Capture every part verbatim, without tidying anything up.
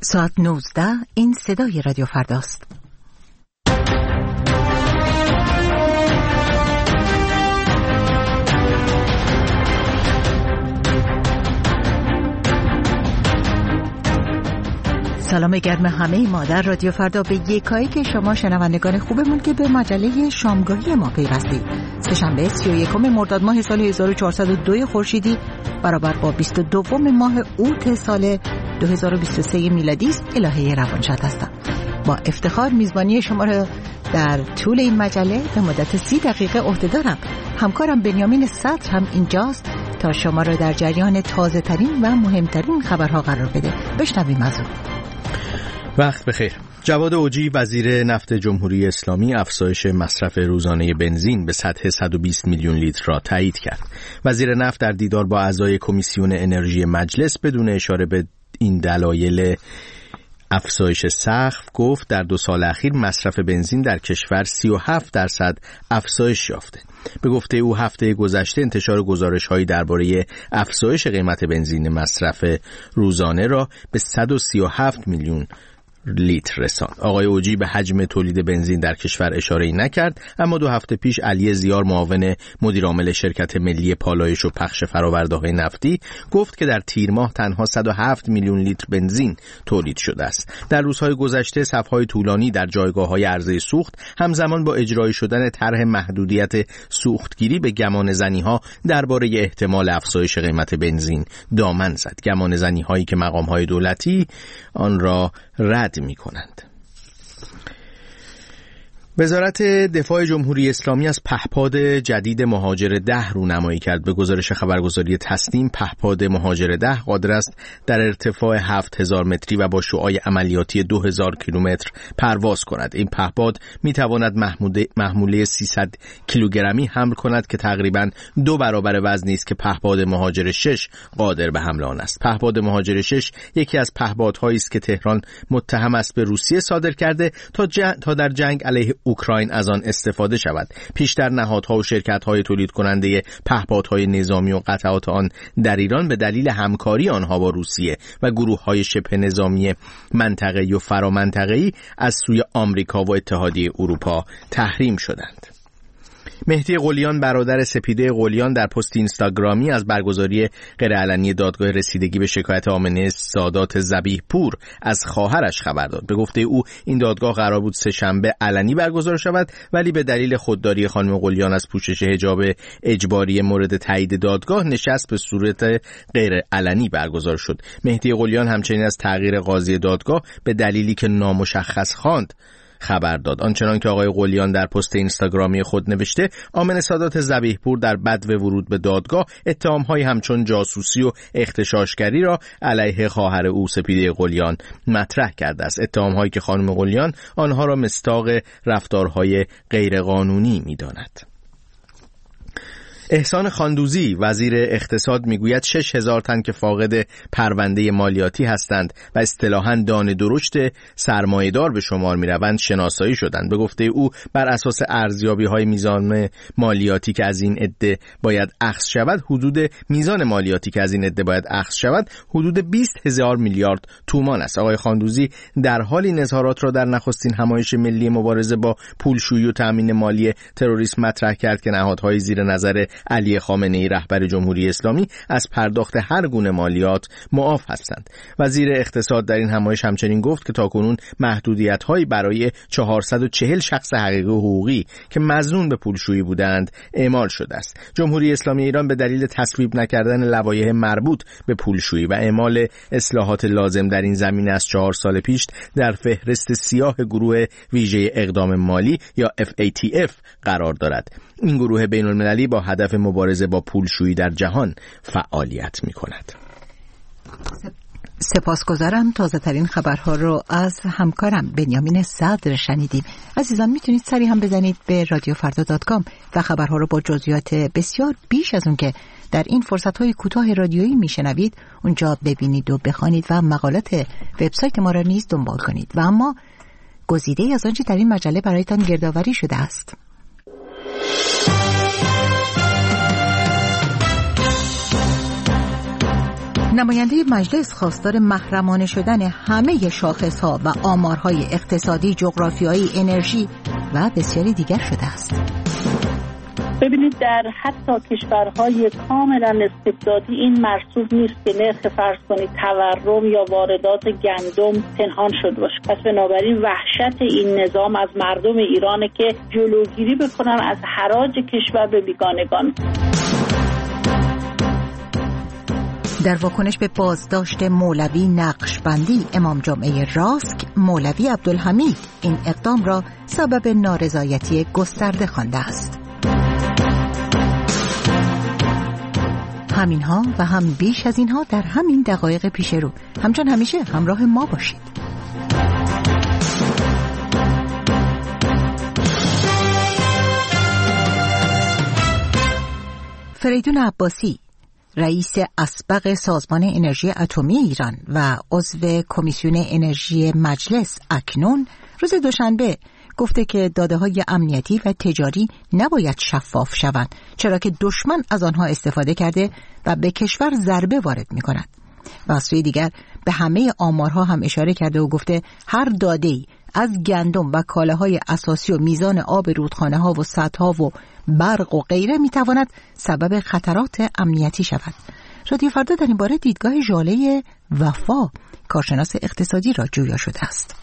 ساعت نوزده، این صدای رادیو فرداست. سلام گرم همه ما در رادیو فردا به یکایی که شما شنوندگان خوبمون که به مجله شامگاهی ما پیوستید. سه‌شنبه سی و یکم مرداد ماه سال هزار و چهارصد و دو خورشیدی برابر با بیست و دوم ماه اوت سال دو هزار و بیست و سه میلادی است. الهه روانشاد هستم. با افتخار میزبانی شما را در طول این مجله به مدت سی دقیقه عهده دارم. همکارم بنیامین صدر هم اینجاست تا شما را در جریان تازه ترین و مهمترین خبرها قرار بده. بشنویم از او. وقت بخیر. جواد اوجی وزیر نفت جمهوری اسلامی افزایش مصرف روزانه بنزین به سطح صد و بیست میلیون لیتر را تایید کرد. وزیر نفت در دیدار با اعضای کمیسیون انرژی مجلس بدون اشاره به این دلایل افزایش سقف گفت در دو سال اخیر مصرف بنزین در کشور سی و هفت درصد افزایش یافته. به گفته او هفته گذشته انتشار گزارش‌هایی درباره افزایش قیمت بنزین مصرف روزانه را به صد و سی و هفت میلیون لیتر رساند. آقای اوجی به حجم تولید بنزین در کشور اشاره‌ای نکرد، اما دو هفته پیش علی زیار معاون مدیر عامل شرکت ملی پالایش و پخش فرآورده‌های نفتی گفت که در تیر ماه تنها صد و هفت میلیون لیتر بنزین تولید شده است. در روزهای گذشته صف‌های طولانی در جایگاه‌های عرضه سوخت همزمان با اجرایی شدن طرح محدودیت سوختگیری به گمانه‌زنی‌ها درباره احتمال افزایش قیمت بنزین دامن زد. گمانه‌زنی‌هایی که مقام‌های دولتی آن را رد می کنند. وزارت دفاع جمهوری اسلامی از پهپاد جدید مهاجر ده رونمایی کرد. به گزارش خبرگزاری تسنیم پهپاد مهاجر ده قادر است در ارتفاع هفت هزار متری و با شعاع عملیاتی دو هزار کیلومتر پرواز کند. این پهپاد می تواند محموله سیصد کیلوگرمی حمل کند که تقریباً دو برابر وزنی است که پهپاد مهاجر شش قادر به حمل آن است. پهپاد مهاجر شش یکی از پهپادهایی است که تهران متهم است به روسیه صادر کرده تا, جن... تا در جنگ علیه اوکراین از آن استفاده شود. پیشتر نهادها و شرکت‌های تولید کننده پهپادهای نظامی و قطعات آن در ایران به دلیل همکاری آنها با روسیه و گروه‌های شبه نظامی منطقه‌ای و فرامنطقه‌ای از سوی آمریکا و اتحادیه اروپا تحریم شدند. مهدی قلیان برادر سپیده قلیان در پست اینستاگرامی از برگزاری غیرعلنی دادگاه رسیدگی به شکایت آمنه سادات ذبیح پور از خواهرش خبر داد. به گفته او این دادگاه قرار بود سه شنبه علنی برگزار شود، ولی به دلیل خودداری خانم قلیان از پوشش حجاب اجباری مورد تایید دادگاه نشست به صورت غیر علنی برگزار شد. مهدی قلیان همچنین از تغییر قاضی دادگاه به دلیلی که نامشخص خواند خبر داد. آنچنان که آقای قلیان در پست اینستاگرامی خود نوشته، آمنه سادات ذبیح پور در بدو ورود به دادگاه اتهام‌های همچون جاسوسی و اغتشاشگری را علیه خواهر او سپیده قلیان مطرح کرده است. اتهام‌هایی که خانم قلیان آنها را مصداق رفتارهای غیرقانونی می‌داند. احسان خاندوزی وزیر اقتصاد میگوید شش هزار تن که فاقد پرونده مالیاتی هستند و اصطلاحاً دانه درشت سرمایه‌دار به شمار میروند شناسایی شدند. به گفته او بر اساس ارزیابی‌های میزان مالیاتی که از این عده باید اخذ شود حدود میزان مالیاتی که از این عده باید اخذ شود حدود بیست هزار میلیارد تومان است. آقای خاندوزی در حال این اظهارات را در نخستین همایش ملی مبارزه با پولشویی و تامین مالی تروریسم مطرح کرد که نهادهای زیر نظر علی خامنه‌ای رهبر جمهوری اسلامی از پرداخت هر گونه مالیات معاف هستند. وزیر اقتصاد در این همایش همچنین گفت که تاکنون محدودیت‌هایی برای چهارصد و چهل شخص حقیقی و حقوقی که مظنون به پولشویی بودند اعمال شده است. جمهوری اسلامی ایران به دلیل تصویب نکردن لوایح مربوط به پولشویی و اعمال اصلاحات لازم در این زمینه از چهار سال پیش در فهرست سیاه گروه ویژه اقدام مالی یا اف ای تی اف قرار دارد. این گروه بین المللی با هدف مبارزه با پولشویی در جهان فعالیت می کند. سپاسگزارم. تازه ترین خبرها رو از همکارم بنیامین صدر شنیدیم. عزیزان میتونید سری هم بزنید به رادیو فردا دات کام و خبرها رو با جزئیات بسیار بیش از اون که در این فرصت‌های کوتاه رادیویی میشنوید اونجا ببینید و بخوانید و مقالات وبسایت ما را نیز دنبال کنید. و اما گزیده‌ای از آنچه در این مجله برایتان گردآوری شده است. نماینده مجلس خواستار محرمانه شدن همه شاخص‌ها و آمارهای اقتصادی، جغرافیایی، انرژی و بسیاری دیگر شده است. ببینید در حتی کشورهای کاملا استبدادی این مرسوم نیست که نرخ فرض کنید تورم یا واردات گندم پنهان شده باشه. پس بنابراین وحشت این نظام از مردم ایرانه که جلوگیری بکنن از حراج کشور به بیگانگان. در واکنش به بازداشت مولوی نقشبندی امام جمعه راسک، مولوی عبدالحمید این اقدام را سبب نارضایتی گسترده خوانده است. همینها و هم بیش از اینها در همین دقایق پیش رو. همچون همیشه همراه ما باشید. فریدون عباسی، رئیس اسبق سازمان انرژی اتمی ایران و عضو کمیسیون انرژی مجلس اکنون، روز دوشنبه گفته که داده‌های امنیتی و تجاری نباید شفاف شوند، چرا که دشمن از آنها استفاده کرده و به کشور ضربه وارد می‌کند. و از سوی دیگر به همه آمارها هم اشاره کرده و گفته هر داده‌ای از گندم و کالاهای اساسی و میزان آب رودخانه‌ها و سدها و برق و غیره می‌تواند سبب خطرات امنیتی شود. رادیو فردا در این باره دیدگاه ژاله وفا، کارشناس اقتصادی را جویا شده است.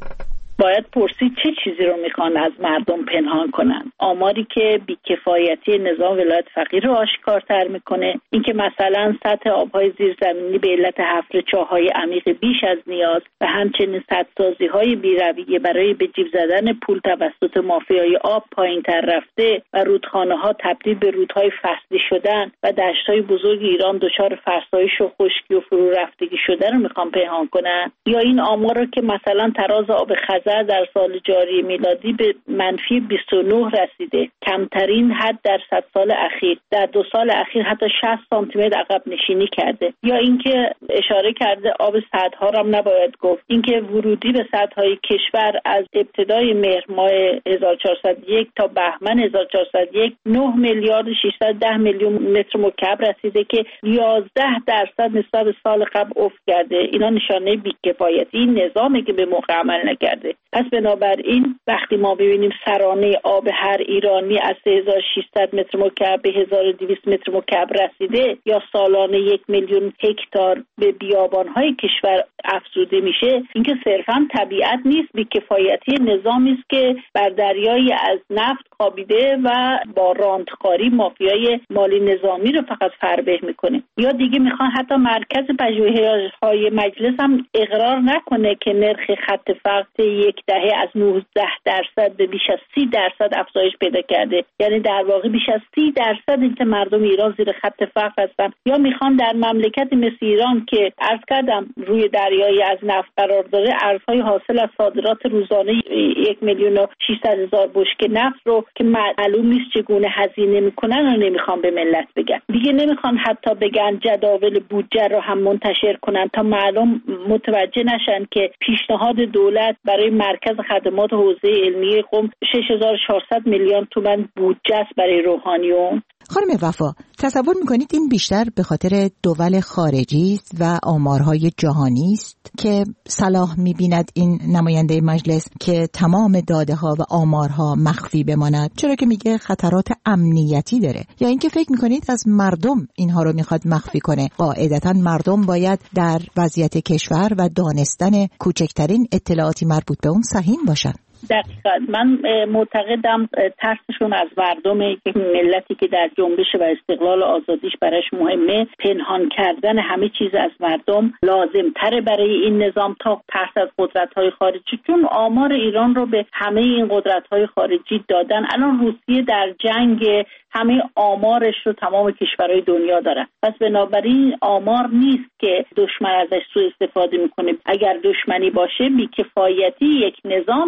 باید پرسید چه چیزی رو میخوان از مردم پنهان کنن. آماری که بیکفایتی نظام ولایت فقیر رو آشکارتر میکنه، اینکه مثلا سطح آبهای زیرزمینی به علت حفر چاهای عمیق بیش از نیاز و همچنین سدسازی های بی‌رویه برای به جیب زدن پول توسط مافیای آب پایین تر رفته و رودخانه ها تبدیل به رودهای فصلی شدن و دشت‌های بزرگ ایران دچار فرسایش و خشکی و فرو رفتگی شده رو میخوان پنهان کنن. یا این آمار رو که مثلا تراز آب خزر در سال جاری میلادی به منفی بیست و نه رسیده، کمترین حد در صد سال اخیر، در دو سال اخیر حتی شصت سانتی متر عقب نشینی کرده. یا اینکه اشاره کرده آب سدها را هم نباید گفت، اینکه ورودی به سدهای کشور از ابتدای مهر ماه هزار و چهارصد و یک تا بهمن هزار و چهارصد و یک نه میلیارد و ششصد و ده میلیون متر مکعب رسیده که یازده درصد نسبت به سال قبل افت کرده. اینا نشانه بی‌کفایتی این نظامی که به موقع عمل نکرده. پس بنابراین وقتی ما ببینیم سرانه آب هر ایرانی از سه هزار و ششصد متر مکعب به هزار و دویست متر مکعب رسیده یا سالانه یک میلیون هکتار به بیابان‌های کشور افزوده میشه، اینکه صرفاً طبیعت نیست، بی‌کفایتی نظامی است که بر دریایی از نفت خوابیده و با راندخواری مافیای مالی نظامی رو فقط فربه میکنه. یا دیگه میخوان حتی مرکز پژوهش‌های مجلس هم اقرار نکنه که نرخ خط فقر یک دهه از نوزده درصد به بیش از سی درصد افزایش پیدا کرده. یعنی در واقع بیش از سی درصد اینکه مردم ایران زیر خط فقر هستن. یا میخوان در مملکتی مثل ایران که عرض کردم روی دریایی از نفت قرار داره، ارزهای حاصل از صادرات روزانه یک میلیون و ششصد هزار بشکه نفت رو که معلوم نیست چگونه هزینه میکنن و نمیخوان به ملت بگن. دیگه نمیخوان حتی بگن جداول بودجه رو هم منتشر کنن تا مردم متوجه نشن که پیشنهاد دولت برای مرکز خدمات حوزه علمی قم شش هزار و چهارصد میلیون تومان بودجه است برای روحانیون. خانم وفا، تصور میکنید این بیشتر به خاطر دول خارجی است و آمارهای جهانی است که صلاح میبیند این نماینده مجلس که تمام داده ها و آمارها مخفی بماند، چرا که میگه خطرات امنیتی داره؟ یا اینکه فکر میکنید از مردم اینها رو میخواد مخفی کنه؟ قاعدتا مردم باید در وضعیت کشور و دانستن کوچکترین اطلاعاتی مربوط به اون سهیم باشن. دقیقاً من معتقدم ترسشون از مردم، یک ملتی که در جنبش و استقلال آزادیش برایش مهمه، پنهان کردن همه چیز از مردم لازم تره برای این نظام تا ترس از قدرت‌های خارجی، چون آمار ایران رو به همه این قدرت‌های خارجی دادن. الان روسیه در جنگ، همه آمارش رو تمام کشورهای دنیا دارن. پس بنابراین آمار نیست که دشمن ازش سوء استفاده میکنه. اگر دشمنی باشه بی‌کفایتی یک نظامی که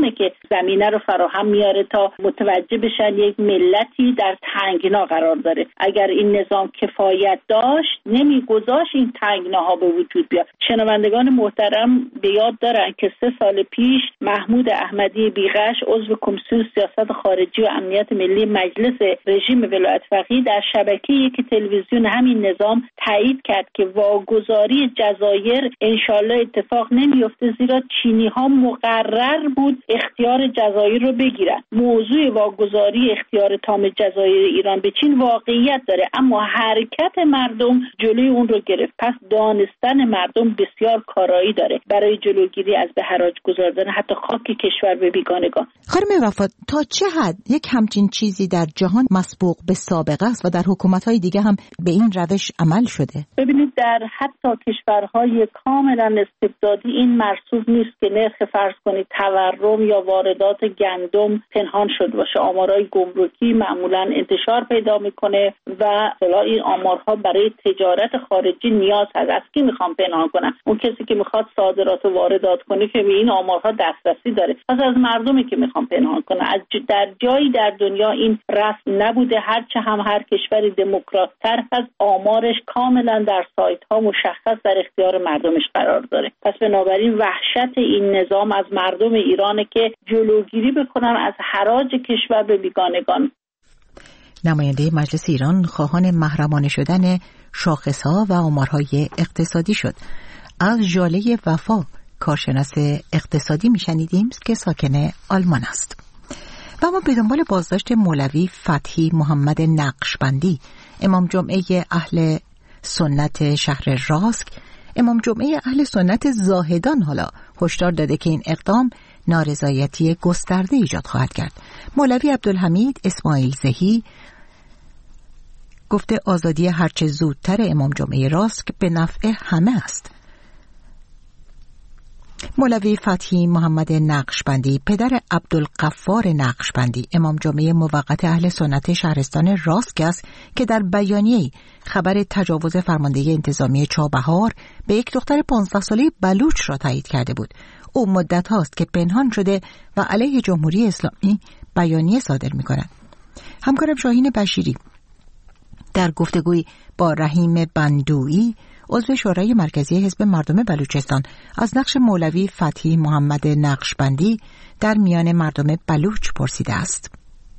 زمینه رو فراهم میاره تا متوجه بشن یک ملتی در تنگنا قرار داره. اگر این نظام کفایت داشت نمیگذاشت این تنگناها به وجود بیاد. شنوندگان محترم به یاد دارن که سه سال پیش محمود احمدی بیغش عضو کمیسیون سیاست خارجی و امنیت ملی مجلس رژیم ولایت فقیه در شبکه یک تلویزیون همین نظام تایید کرد که واگذاری جزایر انشالله اتفاق نمیفته، زیرا چینی ها مقرر بود اختیار جزایر رو بگیرن. موضوع واگذاری اختیار تام جزایر ایران به چین واقعیت داره، اما حرکت مردم جلوی اون رو گرفت. پس دانستن مردم بسیار کارایی داره برای جلوگیری از به حراج گذاردن حتی خاک کشور به بیگانگان. خانم وفا، تا چه حد یک همچین چیزی در جهان مسبوق به سابقه است و در حکومت‌های دیگه هم به این روش عمل شده؟ ببینید در حتی کشورهای کاملا استبدادی این مرسوم نیست که نرخ فرض کنید تورم یا واردات گندم پنهان شد باشه. آمارهای گمرکی معمولا انتشار پیدا میکنه و اصلا این آمارها برای تجارت خارجی نیاز هست. از کی میخوام پنهان کنم؟ اون کسی که میخواد صادرات و واردات کنه که به این آمارها دسترسی داره. پس از مردمی که میخوام پنهان کنه. از در جایی در دنیا این رسم نبوده. هرچه هم هر کشوری دموکرات‌تر هست آمارش کاملا در سایت ها مشخص در اختیار مردمش قرار داره. پس بنابراین وحشت این نظام از مردم ایرانه که جلوگیری بکنن از حراج کشور به بیگانگان. نماینده مجلس ایران خواهان محرمانه شدن شاخص‌ها و آمارهای اقتصادی شد. از ژاله وفا، کارشناس اقتصادی میشنیدیم که ساکن آلمان است. و ما به دنبال بازداشت مولوی فتحی محمد نقشبندی، امام جمعه اهل سنت شهر راسک. امام جمعه اهل سنت زاهدان حالا هشدار داده که این اقدام نارضایتی گسترده ایجاد خواهد کرد. مولوی عبدالحمید اسماعیل زهی گفته آزادی هرچه زودتر امام جمعه راسک به نفع همه است. مولوی فتحی محمد نقشبندی پدر عبدالغفار نقشبندی امام جمعه موقت اهل سنت شهرستان راسک است که در بیانیه‌ای خبر تجاوز فرمانده انتظامی چابهار به یک دختر پانزده ساله بلوچ را تایید کرده بود. او مدت هاست که پنهان شده و علیه جمهوری اسلامی بیانیه صادر می کند. همکارم شاهین بشیری در گفتگوی با رحیم بندویی عضو شورای مرکزی حزب مردم بلوچستان از نقش مولوی فتحی محمد نقشبندی در میان مردم بلوچ پرسیده است.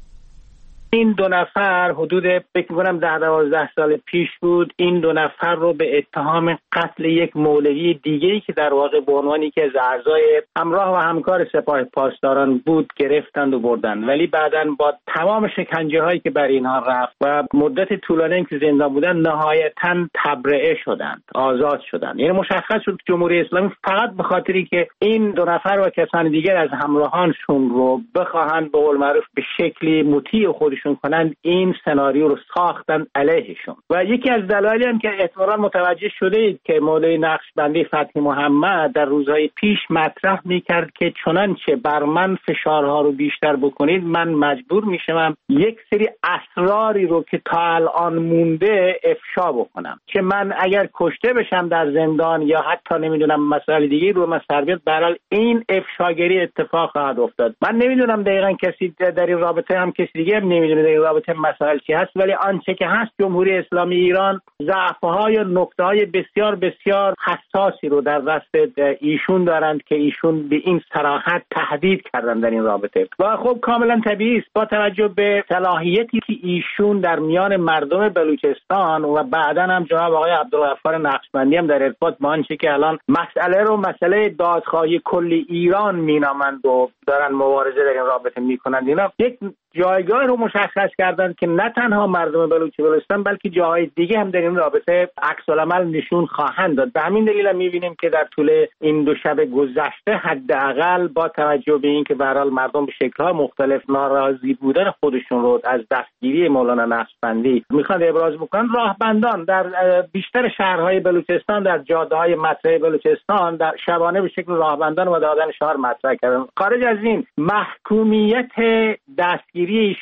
این دو نفر حدود فکر می‌کنم ده دوازده سال پیش بود، این دو نفر رو به اتهام قتل یک مولوی دیگه‌ای که در واقع به عنوانی که از اعضای همراه و همکار سپاه پاسداران بود گرفتند و بردند، ولی بعداً با تمام شکنجه‌هایی که بر اینها رفت و مدت طولانی که زندان بودن نهایتاً تبرئه شدند، آزاد شدند. یعنی مشخص شد جمهوری اسلامی فقط به خاطری که این دو نفر و کسان دیگر از همراهانشون رو بخواهند به قول معروف به شکلی مطیع خودشون کنند، این سناریو رو ساختن علیهشون. و یکی از دلایلی هم که احتمالاً متوجه شده اید که مولوی نقشبندی فتحی محمد در روزهای پیش مطرح میکرد که چنانچه بر من فشارها رو بیشتر بکنید من مجبور میشم یک سری اسراری رو که تا الان مونده افشا بکنم که من اگر کشته بشم در زندان یا حتی نمیدونم مسائل دیگه رو من سر بیاد، برحال این افشاگری اتفاق خواهد افتاد. من نمیدونم دقیقاً کسی در این رابطه هم کسی دیگه هم نمیدونه در این رابطه مسائل چی هست، ولی آنچه که هست جمهوری اسلامی ایران ضعف‌ها یا نکته‌های بسیار بسیار حساسی رو در دست ایشون دارند که ایشون به این صراحت تهدید کردن در این رابطه. و خب کاملا طبیعی است با توجه به صلاحیتی که ایشون در میان مردم بلوچستان و بعداً هم جناب آقای عبدالغفار نقشبندی هم در ارتباط با آنچه که الان مسئله رو مسئله دادخواهی کلی ایران مینامند و دارن مبارزه در این رابطه میکنند، اینا یک جایگاه رو مشخص کردن که نه تنها مردم بلوچ بلوچستان بلکه جاهای دیگه هم در این رابطه عکس العمل نشون خواهند داد. به همین دلیل هم می‌بینیم که در طول این دو شب گذشته حداقل با توجه به اینکه به هر حال مردم به شکل‌های مختلف ناراضی بودن خودشون رو از دستگیری مولانا نقشبندی می‌خوان ابراز بکنن، راهبندان در بیشتر شهرهای بلوچستان در جاده‌های مطرح بلوچستان در شبانه به شکل راهبندان و دادن شعار مطرح کردن. خارج از این محکومیت دستگیری ایشون از طرف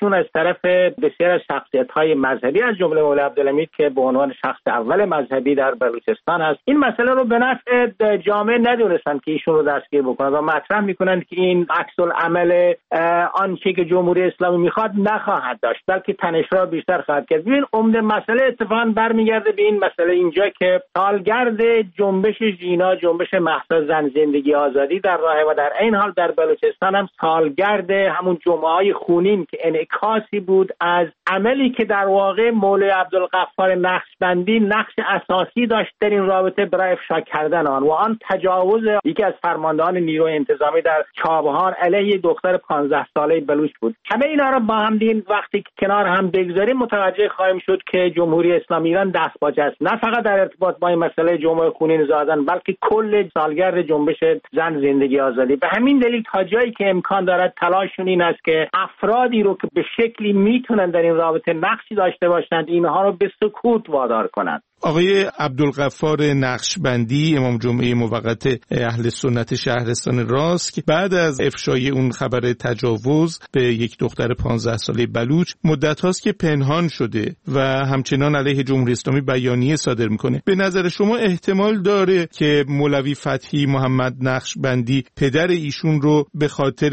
طرف بسیار از شخصیت‌های مذهبی از جمله مولا عبدالحمید که به عنوان شخص اول مذهبی در بلوچستان هست، این مسئله رو به نفع جامعه ندونستن که ایشون رو دستگیر بکنن و مطرح میکنند که این عکس العمل آنچه که جمهوری اسلامی میخواد نخواهد داشت، بلکه تنش را بیشتر خواهد کرد. ببین عمده مسئله اتفاقا برمیگرده به این مسئله اینجا که سالگرد جنبش ژینا، جنبش مهسا زن زندگی آزادی در راه و در این حال در بلوچستان هم سالگرد همون جمعه‌های خونین که انعکاسی بود از عملی که در واقع مولوی عبدالغفار نقشبندی نقش اساسی داشت در این رابطه برای افشا کردن آن و آن تجاوز یکی از فرماندهان نیروی انتظامی در چابهار علیه دختر پانزده ساله بلوچ بود. همه اینا رو با هم دین وقتی که کنار هم بگذاریم متوجه خواهیم شد که جمهوری اسلامی ایران دستپاچه است، نه فقط در ارتباط با این مسئله جمعه خونین زادن بلکه کل سالگرد جنبش زن زندگی آزادی. به همین دلیل تا جایی که امکان دارد تلاششون این است که افرادی رو که به شکلی میتونن در این رابطه نقشی داشته باشند اینها رو به سکوت وادار کنند. آقای عبدالغفار نقشبندی امام جمعه موقت اهل سنت شهرستان راسک بعد از افشای اون خبر تجاوز به یک دختر پانزده ساله بلوچ مدت هاست که پنهان شده و همچنان علیه جمهوری اسلامی بیانیه صادر میکنه. به نظر شما احتمال داره که مولوی فتحی محمد نقشبندی پدر ایشون رو به خاطر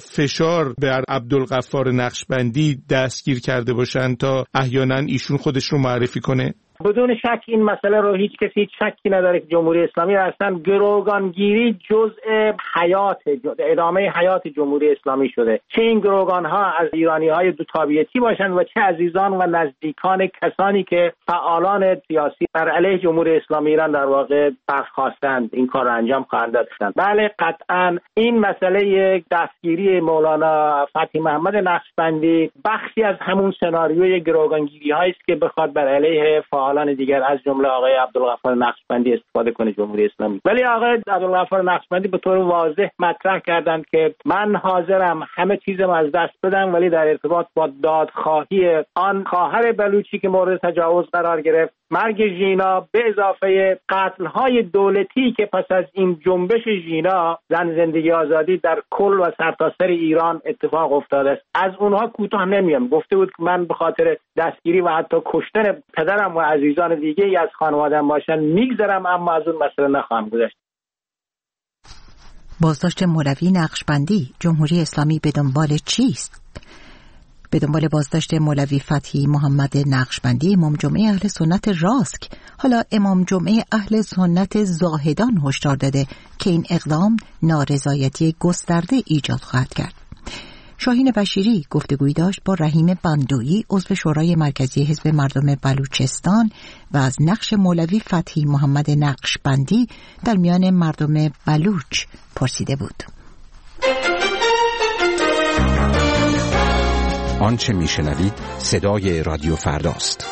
فشار بر عبدالغفار نقشبندی دستگیر کرده باشن تا احیانا ایشون خودش رو معرفی کنه؟ بدون شک این مسئله رو هیچ کسی هیچ شکی نداره که جمهوری اسلامی اصلا گروگانگیری جزء حیات ادامه حیات جمهوری اسلامی شده، چه این گروگان ها از ایرانی های دو تابعیتی باشند و چه عزیزان و نزدیکان کسانی که فعالان سیاسی بر علیه جمهوری اسلامی ایران در واقع برخاستند این کار رو انجام خواهند داد. بله قطعا این مسئله دستگیری مولانا فتحی محمد نقشبندی بخشی از همون سناریوی گروگانگیری هایی است که بخواد بر علیه فعالان دیگر از جمله آقای عبدالغفار نقشبندی استفاده کنه جمهوری اسلامی. ولی آقای عبدالغفار نقشبندی به طور واضح مطرح کردند که من حاضرم همه چیزم از دست بدم ولی در ارتباط با دادخواهی آن خواهر بلوچی که مورد تجاوز قرار گرفت، مرگ ژینا به اضافه قتل‌های دولتی که پس از این جنبش ژینا زن زندگی آزادی در کل و سرتاسر ایران اتفاق افتاده است، از اونها کوتاه نمیام. گفته بود که من به خاطر دستگیری و حتی کشتن پدرم و عزیزان دیگه ای از خانواده‌ام باشن میگذرم، اما از اون مسئله نخواهم گذشت. بازداشت مولوی نقشبندی، جمهوری اسلامی به دنبال چیست؟ به دنبال بازداشت مولوی فتحی محمد نقشبندی امام جمعه اهل سنت راسک. حالا امام جمعه اهل سنت زاهدان هشدار داده که این اقدام نارضایتی گسترده ایجاد خواهد کرد. شاهین بشیری گفتگویی داشت با رحیم بندویی عضو شورای مرکزی حزب مردم بلوچستان و از نقش مولوی فتحی محمد نقشبندی در میان مردم بلوچ پرسیده بود. آنچه میشنوید صدای رادیو فرداست.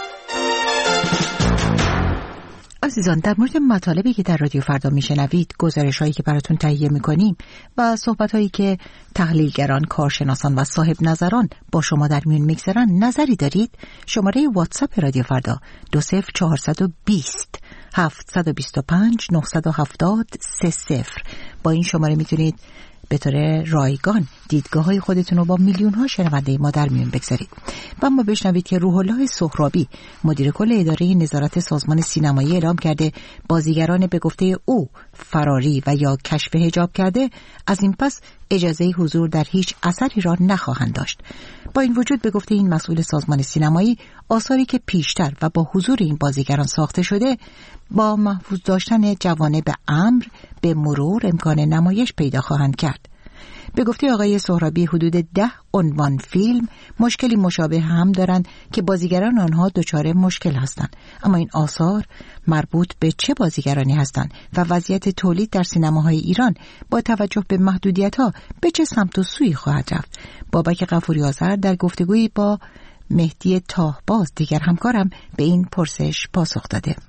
عزیزان، در مورد مطالبی که در رادیو فردا میشنوید، گزارش‌هایی که براتون تهیه میکنیم و صحبت‌هایی که تحلیلگران، کارشناسان و صاحب نظران با شما در میون میگذارن نظری دارید؟ شماره واتساپ رادیو فردا دو صفر چهارصد و بیست هفتصد و بیست و پنج نهصد و هفتاد سه صفر. با این شماره میتونید به طور رایگان دیدگاه‌های خودتون رو با میلیون‌ها شنونده ما در میون بگذارید. و اما بشنوید که روح الله سهرابی مدیر کل اداره نظارت سازمان سینمایی اعلام کرده بازیگران به گفته او فراری و یا کشف حجاب کرده از این پس اجازه حضور در هیچ اثری را نخواهند داشت. با این وجود به گفته این مسئول سازمان سینمایی آثاری که پیشتر و با حضور این بازیگران ساخته شده با محفوظ داشتن جوانب امر به مرور امکان نمایش پیدا خواهند کرد. به گفته آقای سهرابی حدود ده عنوان فیلم مشکلی مشابه هم دارند که بازیگران آنها دچار مشکل هستند، اما این آثار مربوط به چه بازیگرانی هستند و وضعیت تولید در سینماهای ایران با توجه به محدودیت‌ها به چه سمت و سوی خواهد رفت؟ بابک غفوری آذر در گفتگویی با مهدی تاهباز دیگر همکارم به این پرسش پاسخ داده.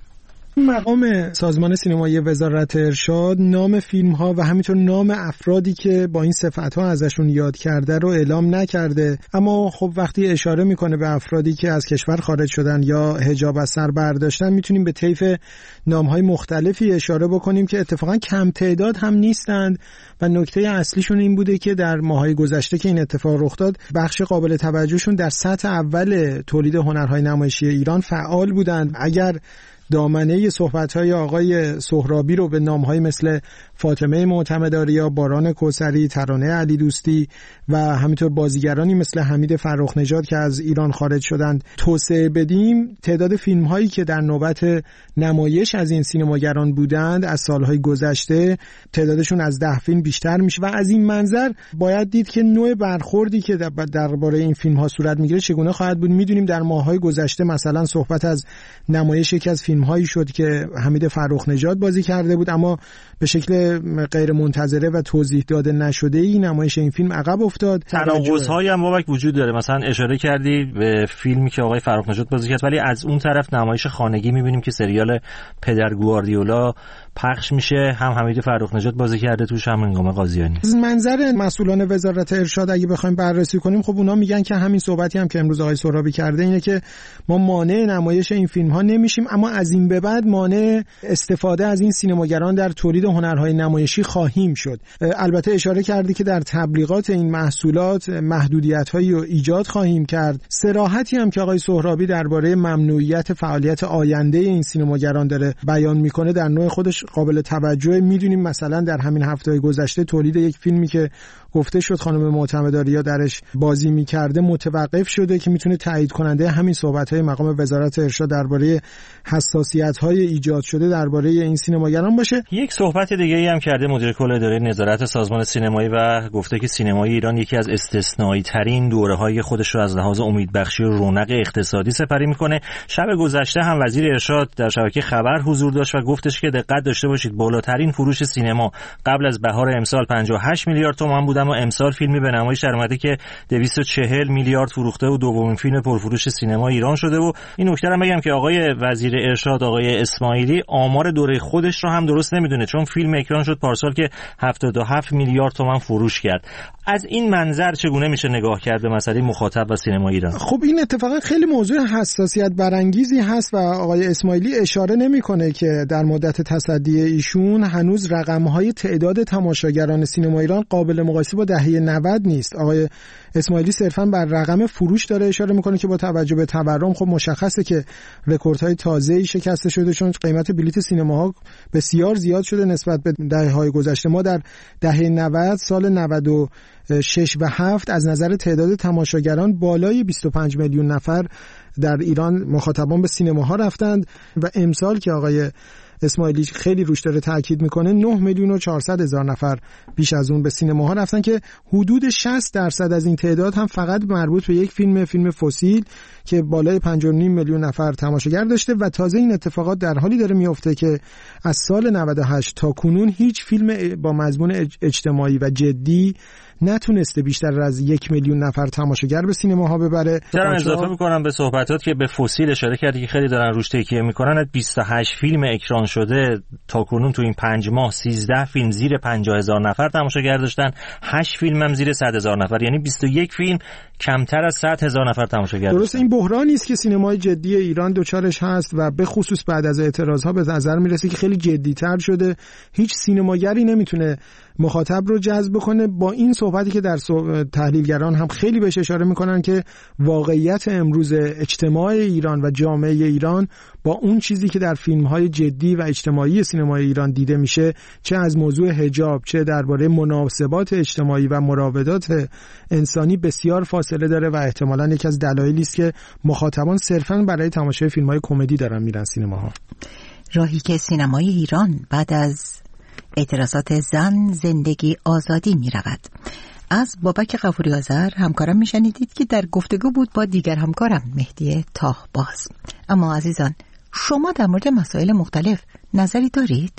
مقام سازمان سینمایی وزارت ارشاد نام فیلم ها و همینطور نام افرادی که با این صفت ها ازشون یاد کرده رو اعلام نکرده، اما خب وقتی اشاره میکنه به افرادی که از کشور خارج شدن یا حجاب از سر برداشتن، میتونیم به طیف نام های مختلفی اشاره بکنیم که اتفاقا کم تعداد هم نیستند و نکته اصلیشون این بوده که در ماهای گذشته که این اتفاق رخ داد، بخش قابل توجهشون در سطح اول تولید هنرهای نمایشی ایران فعال بودند. اگر دامنه صحبت‌های آقای سهرابی رو به نام‌های مثل فاطمه معتمدآریا، باران کوثری، ترانه علی دوستی و همینطور بازیگرانی مثل حمید فرخ نژاد که از ایران خارج شدند توسعه بدیم، تعداد فیلم‌هایی که در نوبت نمایش از این سینماگران بودند از سال‌های گذشته تعدادشون از ده فیلم بیشتر میشه و از این منظر باید دید که نوع برخوردی که درباره این فیلم‌ها صورت میگیره چگونه خواهد بود. می‌دونیم در ماه‌های گذشته مثلا صحبت از نمایش یکی از فیلم هایی شد که حمید فرخ نژاد بازی کرده بود، اما به شکل غیر منتظره و توضیح داده نشده ای نمایش این فیلم عقب افتاد. تناقض‌هایی هم بابک وجود داره. مثلا اشاره کردی به فیلمی که آقای فرخ نژاد بازی کرد، ولی از اون طرف نمایش خانگی می‌بینیم که سریال پدر گواردیولا پخش میشه، هم حمید فرخ نژاد بازی کرده توش، هم هنگام قاضیانی. از منظر مسئولان وزارت ارشاد اگه بخوایم بررسی کنیم، خب اونا میگن که همین صحبتی هم که امروز آقای سهرابی کرده اینه که ما مانع نمایش این فیلم ها نمیشیم، اما از این به بعد مانع استفاده از این سینماگران در تولید هنرهای نمایشی خواهیم شد. البته اشاره کردی که در تبلیغات این محصولات محدودیت‌هایی رو ایجاد خواهیم کرد. صراحتی هم که آقای سهرابی درباره ممنوعیت فعالیت آینده این سینماگران داره بیان میکنه در نوع خودش قابل توجه. میدونیم مثلا در همین هفته گذشته تولید یک فیلمی که گفته شد خانم معتمدآریا درش بازی میکرده متوقف شده که میتونه تایید کننده همین صحبت‌های مقام وزارت ارشاد درباره حساسیت‌های ایجاد شده درباره این سینماگران باشه. یک صحبت دیگه‌ای هم کرده مدیر کل اداره نظارت سازمان سینمایی و گفته که سینمای ایران یکی از استثنایی ترین دوره‌های خودش رو از لحاظ امیدبخشی و رونق اقتصادی سپری میکنه. شب گذشته هم وزیر ارشاد در شبکه خبر حضور داشت و گفتش که دقت داشته باشید بالاترین فروش سینما قبل از بهار امسال پنجاه و هشت میلیارد تومان بود، اما امسال فیلمی به نمایش در اومده که دویست و چهل میلیارد فروخته و دومین فیلم پرفروش سینما ایران شده. و این نکته رو بگم که آقای وزیر ارشاد آقای اسماعیلی آمار دوره خودش رو هم درست نمیدونه، چون فیلم اکران شد پارسال که هفتاد و هفت میلیارد تومان فروش کرد. از این منظر چگونه میشه نگاه کرد به مسئله مخاطب و سینما ایران؟ خب این اتفاقا خیلی موضوع حساسیت برانگیزی هست و آقای اسماعیلی اشاره نمیکنه که در مدت تصدی ایشون هنوز رقم‌های تعداد تماشاگران سینما ایران قابل مقایسه با دهه نود نیست. آقای اسماعیلی صرفاً بر رقم فروش داره اشاره میکنه که با توجه به تورم خب مشخصه که رکوردهای تازه‌ای شکسته شده، چون قیمت بلیت سینماها بسیار زیاد شده نسبت به دهه‌های گذشته. ما در دهه نود، سال نود و شش و هفت از نظر تعداد تماشاگران بالای بیست و پنج میلیون نفر در ایران مخاطبان به سینماها رفتند و امسال که آقای اسماعیلی خیلی روش داره تاکید میکنه نه میلیون و چهارصد هزار نفر بیش از اون به سینماها رفتن که حدود شصت درصد از این تعداد هم فقط مربوط به یک فیلم فیلم فسیل که بالای پنج و نیم میلیون نفر تماشاگر داشته. و تازه این اتفاقات در حالی داره میفته که از سال نود و هشت تا کنون هیچ فیلم با مضمون اجتماعی و جدی نتونسته بیشتر از یک میلیون نفر تماشاگر به سینماها ببره. چرا اضافه میکنم به صحبتات که به فسیل اشاره کردی که خیلی دارن روش تکیه میکنن. بیست و هشت فیلم اکران شده تا کنون تو این پنج ماه، سیزده فیلم زیر پنجاه هزار نفر تماشاگر داشتن، هشت فیلم هم زیر صد هزار نفر، یعنی بیست و یک فیلم کمتر از صد هزار نفر تماشاگر. درسته این بحرانی است که سینمای جدی ایران دوچارش هست و به خصوص بعد از اعتراضها به نظر میرسه که خیلی جدی‌تر شده. هیچ سینماگری نمیتونه مخاطب رو جذب کنه. با این صحبتی که در تحلیلگران هم خیلی بهش اشاره میکنن که واقعیت امروز اجتماع ایران و جامعه ایران با اون چیزی که در فیلم‌های جدی و اجتماعی سینمای ایران دیده میشه، چه از موضوع حجاب چه درباره مناسبات اجتماعی و مراودات انسانی، بسیار فاصله داره و احتمالاً یکی از دلایلی است که مخاطبان صرفاً برای تماشای فیلم‌های کمدی دارن میرن سینماها. راهی که سینمای ایران بعد از اعتراضات زن، زندگی، آزادی می رود. از بابک غفوری آذر همکارم می شنیدید که در گفتگو بود با دیگر همکارم مهدی تاهباز. اما عزیزان، شما در مورد مسائل مختلف نظری دارید؟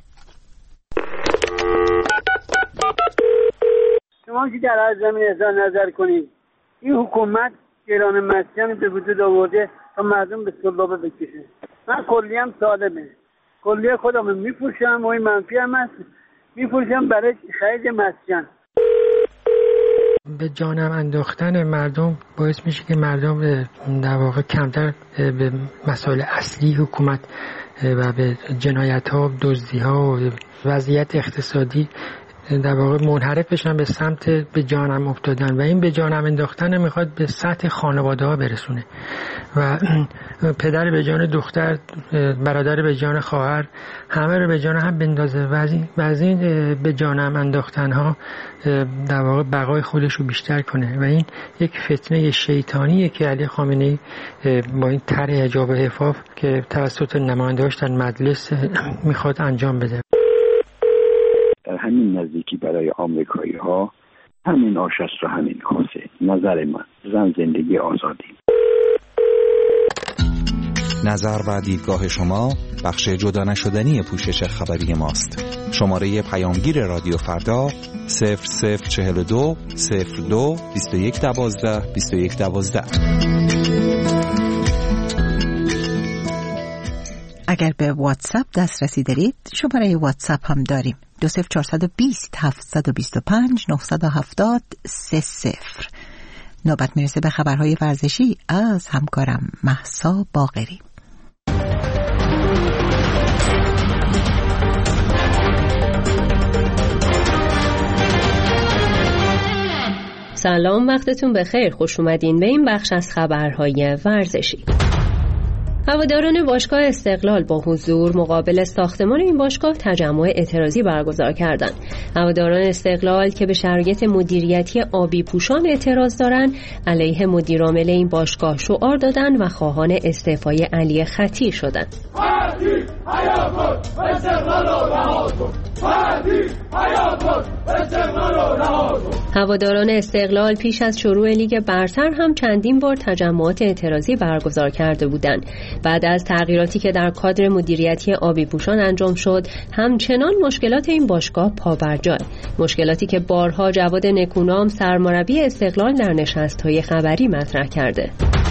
شما که در از زمین اظهار نظر کنید، این حکومت گران مسکن به وجود آورده تا مردم به سلابه بکشه. من کلیم طالبه کلیه خودم میپوشم و این منفی هم هست میپوشم برای خرید مسکن. به جانم انداختن مردم باعث میشه که مردم در واقع کمتر به مسائل اصلی حکومت و به جنایت ها، دزدی ها و وضعیت اقتصادی در واقع منحرف بشن به سمت به جانم افتادن و این به جانم انداختن میخواد به سطح خانواده ها برسونه و پدر به جان دختر، برادر به جان خواهر، همه رو به جان هم بندازه و از این به جانم انداختن ها در واقع بقای خودش رو بیشتر کنه و این یک فتنه شیطانیه که علی خامنه‌ای با این طرح حجاب و عفاف که توسط نماینده‌هاش در مجلس میخواد انجام بده. در همین نزدیکی برای آمریکایی ها همین آش است و همین کاسه. نظر من زن زندگی آزادی. نظر و دیدگاه شما بخش جدا نشدنی پوشش خبری ماست. شماره پیامگیر رادیو فردا صفر صفر چهل و دو صفر دو بیست و یک دوازده بیست و یک دوازده. اگر به واتساپ دسترسی دارید شماره واتساپ هم داریم دو صفر چهارصد و بیست هفتصد و بیست و پنج نهصد و هفتاد سه صفر. نوبت میرسه به خبرهای ورزشی از همکارم مهسا باقری. سلام، وقتتون بخیر. خوش اومدین به این بخش از خبرهای ورزشی. هواداران باشگاه استقلال با حضور مقابل ساختمان این باشگاه تجمع اعتراضی برگزار کردند. هواداران استقلال که به شرایط مدیریتی آبی پوشان اعتراض دارند، علیه مدیرعامل این باشگاه شعار دادند و خواهان استعفای علی خطی شدند. هواداران استقلال پیش از شروع لیگ برتر هم چندین بار تجمعات اعتراضی برگزار کرده بودند. بعد از تغییراتی که در کادر مدیریتی آبی پوشان انجام شد، همچنان مشکلات این باشگاه پابرجای، مشکلاتی که بارها جواد نکونام سرمربی استقلال در نشست‌های خبری مطرح کرده.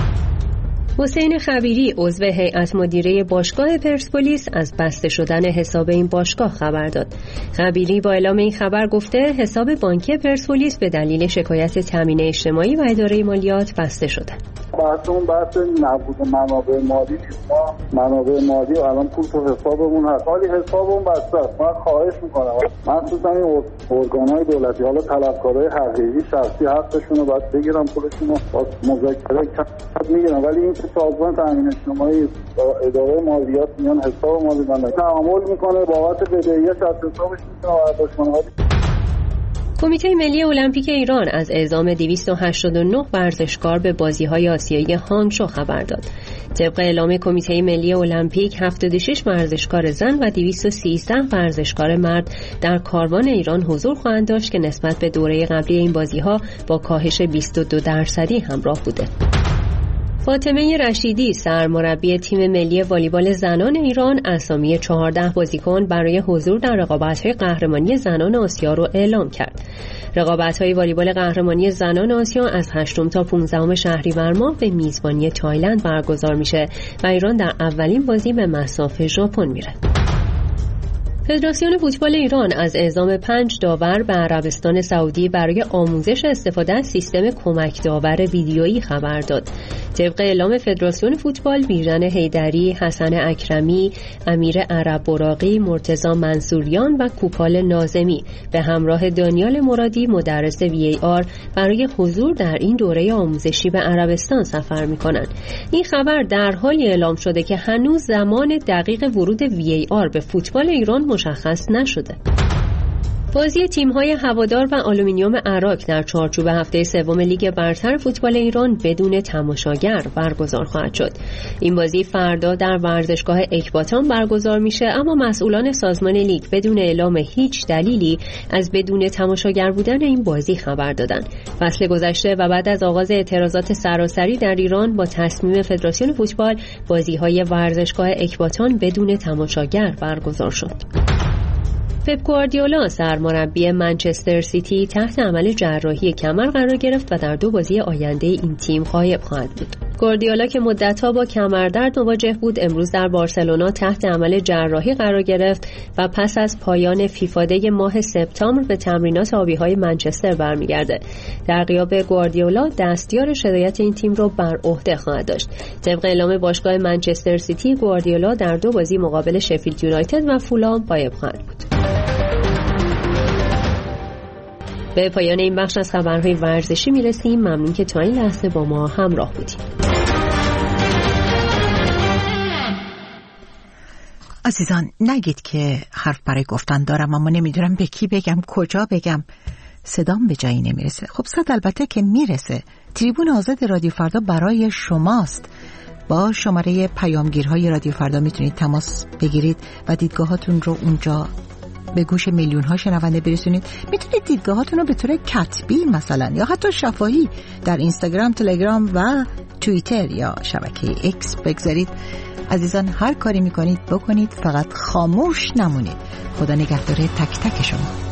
حسین خبیری عضو هیئت مدیره باشگاه پرسپولیس از بسته شدن حساب این باشگاه خبر داد. خبیری با اعلام این خبر گفته حساب بانکی پرسپولیس به دلیل شکایت تامین اجتماعی و اداره مالیات بسته شده. بحث اون بحث نبود منابع مالی نیست. ما منابع مالی و الان پول تو حسابمون هست، ولی حسابمون بسته است. من خواهش میکنم مخصوصا این ارگان‌های دولتی، حالا طلبکارای حقیقی شخصی حقشون رو باید بگیرن، پولشون رو با مذاکره میگیرن، ولی این سازمان تامین اجتماعی اداره مالیات میان حساب ما میدن تعامل میکنه بابت بدهیاش از حسابش میتونه برداشت کنه. کمیته ملی المپیک ایران از اعزام دویست و هشتاد و نه ورزشکار به بازی‌های آسیایی هانگشو خبر داد. طبق اعلام کمیته ملی المپیک هفتاد و شش ورزشکار زن و دویست و سیزده ورزشکار مرد در کاروان ایران حضور خواهند داشت که نسبت به دوره قبلی این بازی‌ها با کاهش بیست و دو درصدی همراه بوده. فاطمه رشیدی سرمربی تیم ملی والیبال زنان ایران اسامی چهارده بازیکن برای حضور در رقابت‌های قهرمانی زنان آسیا را اعلام کرد. رقابت‌های والیبال قهرمانی زنان آسیا از هشتم تا پانزدهم شهریور ماه به میزبانی تایلند برگزار میشه و ایران در اولین بازی به مصاف ژاپن میره. فدراسیون فوتبال ایران از اعزام پنج داور به عربستان سعودی برای آموزش استفاده از سیستم کمک داور ویدیویی خبر داد. طبق اعلام فدراسیون فوتبال، بیژن حیدری، حسن اکرمی، امیر عرب براقی، مرتضی منصوریان و کوپال ناظمی به همراه دانیال مرادی مدرس وی ای آر برای حضور در این دوره آموزشی به عربستان سفر می‌کنند. این خبر در حالی اعلام شده که هنوز زمان دقیق ورود وی ای آر به فوتبال ایران مشخص نشده. بازی تیم‌های هوادار و آلومینیوم عراق در چارچوب هفته سوم لیگ برتر فوتبال ایران بدون تماشاگر برگزار خواهد شد. این بازی فردا در ورزشگاه اکباتان برگزار میشه، اما مسئولان سازمان لیگ بدون اعلام هیچ دلیلی از بدون تماشاگر بودن این بازی خبر دادند. فصل گذشته و بعد از آغاز اعتراضات سراسری در ایران با تصمیم فدراسیون فوتبال، بازی‌های ورزشگاه اکباتان بدون تماشاگر برگزار شد. پپ گواردیولا سرمربی منچستر سیتی تحت عمل جراحی کمر قرار گرفت و در دو بازی آینده این تیم غایب خواهد بود. گواردیولا که مدت‌ها با کمردرد مواجه بود امروز در بارسلونا تحت عمل جراحی قرار گرفت و پس از پایان فیفا دی ماه سپتامبر به تمرینات آبی‌های منچستر برمیگرده. در غیاب گواردیولا دستیار هدایت این تیم رو بر عهده خواهد داشت. طبق اعلام باشگاه منچستر سیتی گواردیولا در دو بازی مقابل شفیلد یونایتد و فولام غایب خواهد بود. به پایان این بخش از خبرهای ورزشی میرسیم. ممنون که تا این لحظه با ما همراه بودیم. عزیزان نگید که حرف برای گفتن دارم اما نمیدونم به کی بگم، کجا بگم، صدام به جایی نمیرسه. خب صد البته که میرسه. تریبون آزاد رادیو فردا برای شماست. با شماره پیامگیرهای رادیو فردا میتونید تماس بگیرید و دیدگاهاتون رو اونجا به گوش میلیون ها شنونده برسونید. میتونید دیدگاهاتون رو به طور کتبی مثلا یا حتی شفاهی در اینستاگرام، تلگرام و توییتر یا شبکه ایکس بگذارید. عزیزان هر کاری میکنید بکنید، فقط خاموش نمونید. خدا نگهدار تک تک شما.